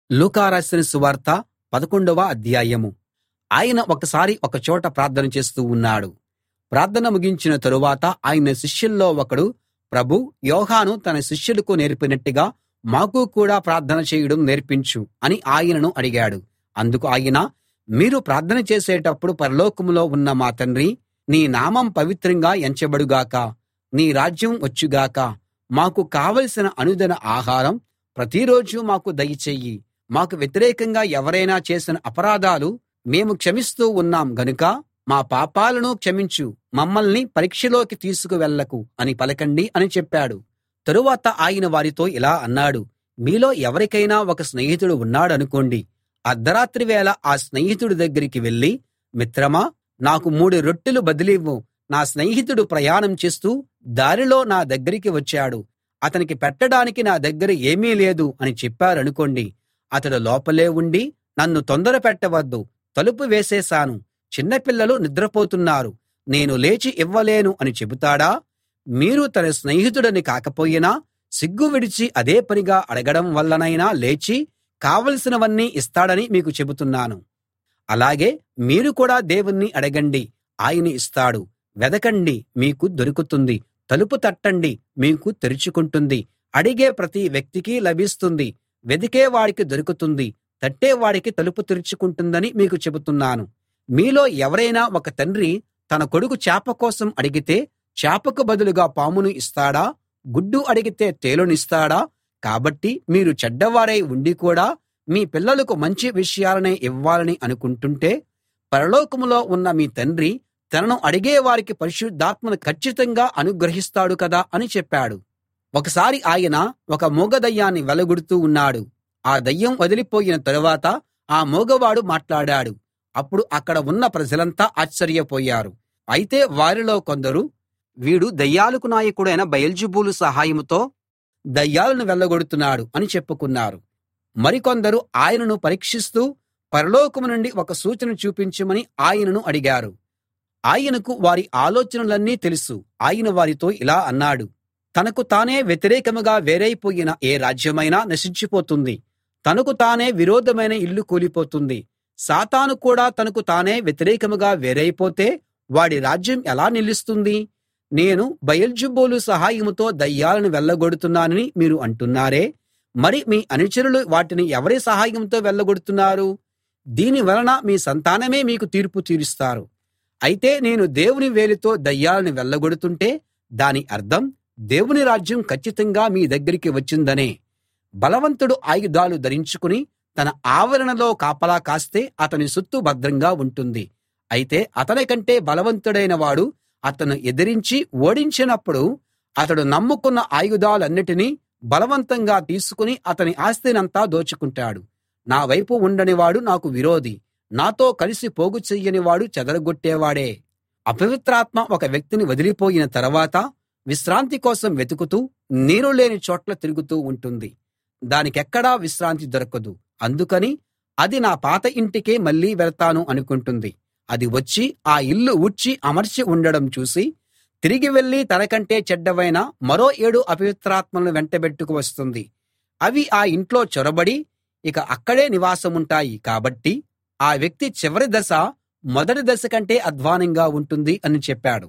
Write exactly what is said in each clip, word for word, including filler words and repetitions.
లూకా రాసిన సువార్త పదకొండవ అధ్యాయం. ఆయన ఒకసారి ఒక చోట ప్రార్థన చేస్తూ ఉన్నాడు. ప్రార్థన ముగించిన తరువాత ఆయన శిష్యుల్లో ఒకడు, ప్రభూ, యోహాను తన శిష్యులకు నేర్పినట్టుగా మాకు కూడా ప్రార్థన చేయడం నేర్పించు అని ఆయనను అడిగాడు. అందుకు ఆయన, మీరు ప్రార్థన చేసేటప్పుడు పరలోకంలో ఉన్న మా తండ్రీ, నీ నామం పవిత్రంగా ఎంచబడు గాక, నీ రాజ్యం వచ్చుగాక, మాకు కావలసిన అనుదిన ఆహారం ప్రతిరోజూ మాకు దయచెయ్యి, మాకు వ్యతిరేకంగా ఎవరైనా చేసిన అపరాధాలు మేము క్షమిస్తూ ఉన్నాం గనుక మా పాపాలను క్షమించు, మమ్మల్ని పరీక్షలోకి తీసుకు వెళ్ళకు అని పలకండి అని చెప్పాడు. తరువాత ఆయన వారితో ఇలా అన్నాడు, మీలో ఎవరికైనా ఒక స్నేహితుడు ఉన్నాడనుకోండి. అర్థరాత్రి వేళ ఆ స్నేహితుడి దగ్గరికి వెళ్ళి, మిత్రమా, నాకు మూడు రొట్టెలు బదిలివ్వు, నా స్నేహితుడు ప్రయాణం చేస్తూ దారిలో నా దగ్గరికి వచ్చాడు, అతనికి పెట్టడానికి నా దగ్గర ఏమీ లేదు అని చెప్పారనుకోండి. అతడు లోపలే ఉండి, నన్ను తొందర పెట్టవద్దు, తలుపు వేసేశాను, చిన్నపిల్లలు నిద్రపోతున్నారు, నేను లేచి ఇవ్వలేను అని చెబుతాడా? మీరు తన స్నేహితుడని కాకపోయినా సిగ్గు విడిచి అదే పనిగా అడగడం వల్లనైనా లేచి కావలసినవన్నీ ఇస్తాడని మీకు చెబుతున్నాను. అలాగే మీరు కూడా దేవుణ్ణి అడగండి, ఆయన ఇస్తాడు. వెదకండి, మీకు దొరుకుతుంది. తలుపు తట్టండి, మీకు తెరుచుకుంటుంది. అడిగే ప్రతి వ్యక్తికి లభిస్తుంది, వెదికే వాడికి దొరుకుతుంది, తట్టేవాడికి తలుపు తెరుచుకుంటుందని మీకు చెబుతున్నాను. మీలో ఎవరైనా ఒక తండ్రి తన కొడుకు చేప కోసం అడిగితే చేపకు బదులుగా పామును ఇస్తాడా? గుడ్డు అడిగితే తేలునిస్తాడా? కాబట్టి మీరు చెడ్డవారై ఉండి కూడా మీ పిల్లలకు మంచి విషయాలనే ఇవ్వాలని అనుకుంటుంటే పరలోకంలో ఉన్న మీ తండ్రి తనను అడిగే వారికి పరిశుద్ధాత్మను కచ్చితంగా అనుగ్రహిస్తాడు కదా అని చెప్పాడు. ఒకసారి ఆయన ఒక మూగదయ్యాన్ని వెళ్లగొడుతూ ఉన్నాడు. ఆ దయ్యం వదిలిపోయిన తరువాత ఆ మూగవాడు మాట్లాడాడు. అప్పుడు అక్కడ ఉన్న ప్రజలంతా ఆశ్చర్యపోయారు. అయితే వారిలో కొందరు, వీడు దయ్యాలకు నాయకుడైన బయల్జెబూలు సహాయంతో దయ్యాలను వెళ్ళగొడుతున్నాడు అని చెప్పుకున్నారు. మరికొందరు ఆయనను పరీక్షిస్తూ పరలోకం నుండి ఒక సూచన చూపించమని ఆయనను అడిగారు. ఆయనకు వారి ఆలోచనలన్నీ తెలుసు. ఆయన వారితో ఇలా అన్నాడు, తనకు తానే వ్యతిరేకంగా వేరైపోయిన ఏ రాజ్యమైనా నశించిపోతుంది, తనకు తానే విరోధమైన ఇల్లు కూలిపోతుంది. సాతాను కూడా తనకు తానే వ్యతిరేకంగా వేరైపోతే వాడి రాజ్యం ఎలా నిలుస్తుంది? నేను బయల్జెబూలు సహాయంతో దయ్యాలను వెళ్ళగొడుతున్నానని మీరు అంటున్నారే, మరి మీ అనుచరులు వాటిని ఎవరి సహాయంతో వెళ్ళగొడుతున్నారు? దీని వలన మీ సంతానమే మీకు తీర్పు తీరుస్తారు. అయితే నేను దేవుని వేలితో దయ్యాలను వెళ్ళగొడుతుంటే దాని అర్థం దేవుని రాజ్యం కచ్చితంగా మీ దగ్గరికి వచ్చిందనే. బలవంతుడు ఆయుధాలు ధరించుకుని తన ఆవరణలో కాపలా కాస్తే అతని సొత్తు భద్రంగా ఉంటుంది. అయితే అతని కంటే బలవంతుడైన వాడు అతను ఎదిరించి ఓడించినప్పుడు అతడు నమ్ముకున్న ఆయుధాలన్నిటినీ బలవంతంగా తీసుకుని అతని ఆస్తినంతా దోచుకుంటాడు. నా వైపు ఉండనివాడు నాకు విరోధి, నాతో కలిసి పోగు చెయ్యని వాడు చెదరగొట్టేవాడే. అపవిత్రాత్మ ఒక వ్యక్తిని వదిలిపోయిన తర్వాత విశ్రాంతి కోసం వెతుకుతూ నీరు లేని చోట్ల తిరుగుతూ ఉంటుంది. దానికెక్కడా విశ్రాంతి దొరకదు. అందుకని అది నా పాత ఇంటికే మళ్ళీ వెళ్తాను అనుకుంటుంది. అది వచ్చి ఆ ఇల్లు ఊడ్చి అమర్చి ఉండడం చూసి తిరిగి వెళ్ళి తనకంటే చెడ్డవైన మరో ఏడు అపవిత్రాత్మలను వెంటబెట్టుకు వస్తుంది. అవి ఆ ఇంట్లో చొరబడి ఇక అక్కడే నివాసముంటాయి. కాబట్టి ఆ వ్యక్తి చివరి దశ మొదటి దశ కంటే అధ్వానంగా ఉంటుంది అని చెప్పాడు.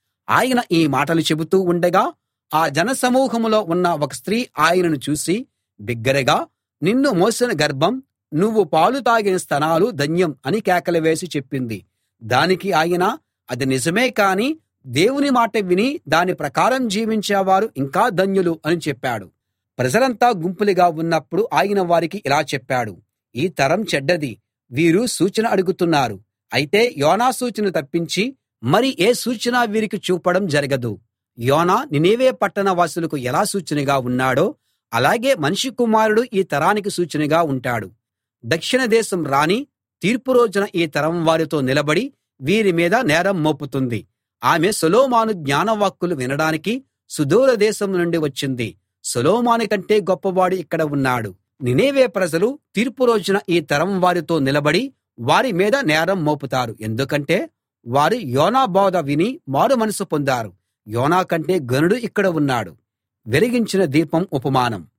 ఆయన ఈ మాటలు చెబుతూ ఉండగా ఆ జనసమూహంలో ఉన్న ఒక స్త్రీ ఆయనను చూసి బిగ్గరగా, నిన్ను మోసిన గర్భం, నువ్వు పాలు తాగిన స్తనాలు ధన్యం అని కేకలు వేసి చెప్పింది. దానికి ఆయన, అది నిజమే, కాని దేవుని మాట విని దాని ప్రకారం జీవించేవారు ఇంకా ధన్యులు అని చెప్పాడు. ప్రజలంతా గుంపులుగా ఉన్నప్పుడు ఆయన వారికి ఇలా చెప్పాడు, ఈ తరం చెడ్డది, వీరు సూచన అడుగుతున్నారు. అయితే యోనా సూచన తప్పించి మరి ఏ సూచన వీరికి చూపడం జరగదు. యోనా నినెవె పట్టణ వాసులకు ఎలా సూచనగా ఉన్నాడో అలాగే మనుష్య కుమారుడు ఈ తరానికి సూచనగా ఉంటాడు. దక్షిణ దేశం రాణి తీర్పు రోజున ఈ తరం వారితో నిలబడి వీరి మీద నేరం మోపుతుంది. ఆమె సొలొమోను జ్ఞానవాక్కులు వినడానికి సుదూర దేశం నుండి వచ్చింది. సొలొమోను కంటే గొప్పవాడు ఇక్కడ ఉన్నాడు. నినెవె ప్రజలు తీర్పు రోజున ఈ తరం వారితో నిలబడి వారి మీద నేరం మోపుతారు. ఎందుకంటే వారు యోనా బోధ విని మారు మనసు పొందారు. యోనా కంటే ఘనుడు ఇక్కడ ఉన్నాడు. వెలిగించిన దీపం ఉపమానం.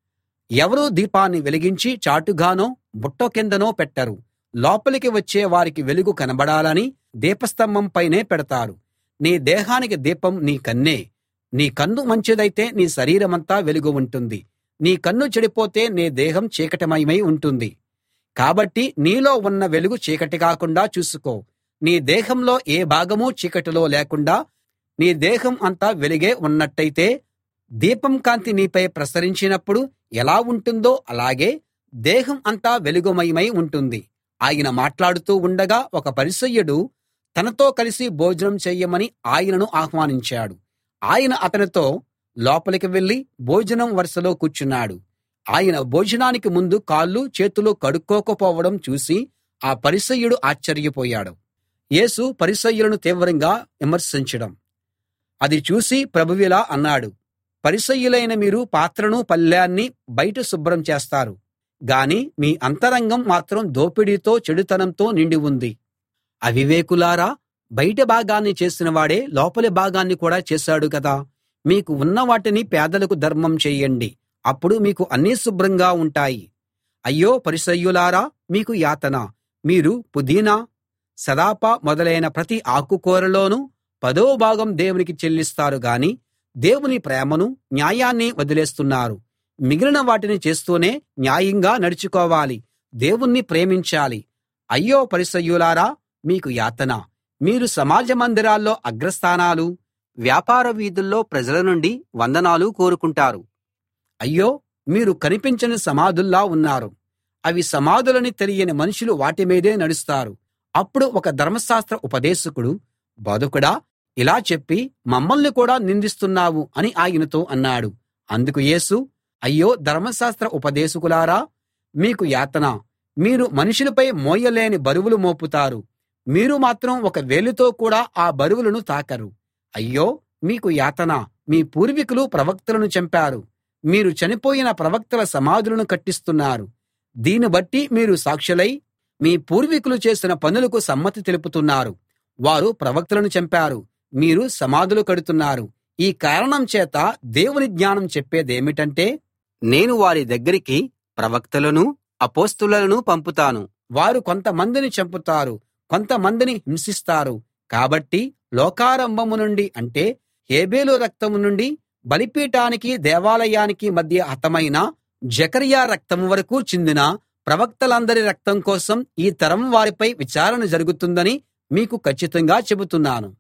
ఎవరూ దీపాన్ని వెలిగించి చాటుగానో బుట్ట కిందనో పెట్టరు, లోపలికి వచ్చే వారికి వెలుగు కనబడాలని దీపస్తంభం పైనే పెడతారు. నీ దేహానికి దీపం నీ కన్నే. నీ కన్ను మంచిదైతే నీ శరీరమంతా వెలుగు ఉంటుంది. నీ కన్ను చెడిపోతే నీ దేహం చీకటిమయమై ఉంటుంది. కాబట్టి నీలో ఉన్న వెలుగు చీకటి కాకుండా చూసుకో. నీ దేహంలో ఏ భాగమూ చీకటిలో లేకుండా నీ దేహం అంతా వెలుగే ఉన్నట్టయితే దీపం కాంతి నీపై ప్రసరించినప్పుడు ఎలా ఉంటుందో అలాగే దేహం అంతా వెలుగుమయమై ఉంటుంది. ఆయన మాట్లాడుతూ ఉండగా ఒక పరిసయ్యుడు తనతో కలిసి భోజనం చెయ్యమని ఆయనను ఆహ్వానించాడు. ఆయన అతనితో లోపలికి వెళ్ళి భోజనం వరుసలో కూర్చున్నాడు. ఆయన భోజనానికి ముందు కాళ్ళు చేతులు కడుక్కోకపోవడం చూసి ఆ పరిసయ్యుడు ఆశ్చర్యపోయాడు. యేసు పరిసయ్యులను తీవ్రంగా విమర్శించడం అది చూసి ప్రభువిలా అన్నాడు, పరిసయ్యులైన మీరు పాత్రను పళ్ళాన్ని బయట శుభ్రం చేస్తారు, గాని మీ అంతరంగం మాత్రం దోపిడీతో చెడుతనంతో నిండి ఉంది. అవివేకులారా, బయట భాగాన్ని చేసినవాడే లోపలి భాగాన్ని కూడా చేశాడు కదా. మీకు ఉన్న వాటిని పేదలకు ధర్మం చెయ్యండి, అప్పుడు మీకు అన్నీ శుభ్రంగా ఉంటాయి. అయ్యో పరిసయ్యులారా, మీకు యాతన. మీరు పుదీనా, సదాప మొదలైన ప్రతి ఆకుకూరలోనూ పదో భాగం దేవునికి చెల్లిస్తారు గాని దేవుని ప్రేమను, న్యాయాన్ని వదిలేస్తున్నారు. మిగిలిన వాటిని చేస్తూనే న్యాయంగా నడుచుకోవాలి, దేవుణ్ణి ప్రేమించాలి. అయ్యో పరిసయ్యులారా, మీకు యాతన. మీరు సమాజ మందిరాల్లో అగ్రస్థానాలు, వ్యాపార వీధుల్లో ప్రజల నుండి వందనాలు కోరుకుంటారు. అయ్యో, మీరు కనిపించని సమాధుల్లా ఉన్నారు. అవి సమాధులని తెలియని మనుషులు వాటి మీదే నడుస్తారు. అప్పుడు ఒక ధర్మశాస్త్ర ఉపదేశకుడు, బోధకుడా, ఇలా చెప్పి మమ్మల్ని కూడా నిందిస్తున్నావు అని ఆయనతో అన్నాడు. అందుకు యేసు, అయ్యో ధర్మశాస్త్ర ఉపదేశకులారా, మీకు యాతన. మీరు మనుషులపై మోయలేని బరువులు మోపుతారు, మీరు మాత్రం ఒక వేలుతో కూడా ఆ బరువులను తాకరు. అయ్యో మీకు యాతన. మీ పూర్వీకులు ప్రవక్తలను చంపారు, మీరు చనిపోయిన ప్రవక్తల సమాధులను కట్టిస్తున్నారు. దీన్ని బట్టి మీరు సాక్షులై మీ పూర్వీకులు చేసిన పనులకు సమ్మతి తెలుపుతున్నారు. వారు ప్రవక్తలను చంపారు, మీరు సమాధులు కడుతున్నారు. ఈ కారణం చేత దేవుని జ్ఞానం చెప్పేదేమిటంటే, నేను వారి దగ్గరికి ప్రవక్తలనూ అపొస్తలులనూ పంపుతాను. వారు కొంతమందిని చంపుతారు, కొంతమందిని హింసిస్తారు. కాబట్టి లోకారంభము నుండి, అంటే హేబెలు రక్తం నుండి బలిపీఠానికి దేవాలయానికి మధ్య హతమైన జెకర్యా రక్తం వరకూ చిందిన ప్రవక్తలందరి రక్తం కోసం ఈ తరం వారిపై విచారణ జరుగుతుందని మీకు కచ్చితంగా చెబుతున్నాను.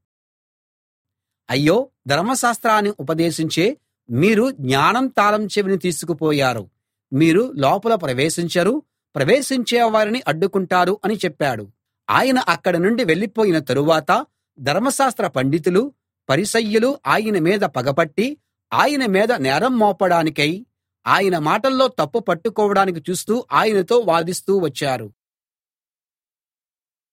అయ్యో ధర్మశాస్త్రాన్ని ఉపదేశించే మీరు జ్ఞానం తాళం చెవిని తీసుకుపోయారు. మీరు లోపల ప్రవేశించరు, ప్రవేశించే వారిని అడ్డుకుంటారు అని చెప్పాడు. ఆయన అక్కడి నుండి వెళ్ళిపోయిన తరువాత ధర్మశాస్త్ర పండితులు, పరిసయ్యులు ఆయన మీద పగపట్టి ఆయన మీద నేరం మోపడానికై ఆయన మాటల్లో తప్పు పట్టుకోవడానికి చూస్తూ ఆయనతో వాదిస్తూ వచ్చారు.